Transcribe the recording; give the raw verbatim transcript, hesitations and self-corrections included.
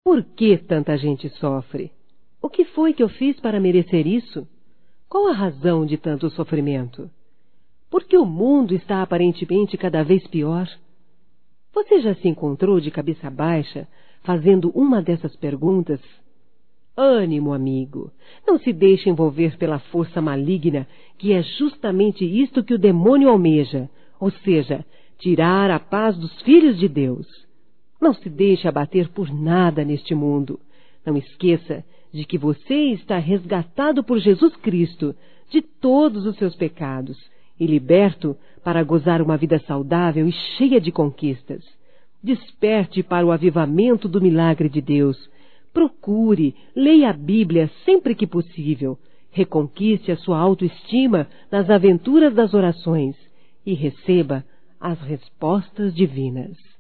Por que tanta gente sofre? O que foi que eu fiz para merecer isso? Qual a razão de tanto sofrimento? Por que o mundo está aparentemente cada vez pior? Você já se encontrou de cabeça baixa, fazendo uma dessas perguntas? Ânimo, amigo. Não se deixe envolver pela força maligna, que é justamente isto que o demônio almeja, ou seja, tirar a paz dos filhos de Deus. Não se deixe abater por nada neste mundo. Não esqueça de que você está resgatado por Jesus Cristo de todos os seus pecados e liberto para gozar uma vida saudável e cheia de conquistas. Desperte para o avivamento do milagre de Deus. Procure, leia a Bíblia sempre que possível. Reconquiste a sua autoestima nas aventuras das orações e receba as respostas divinas.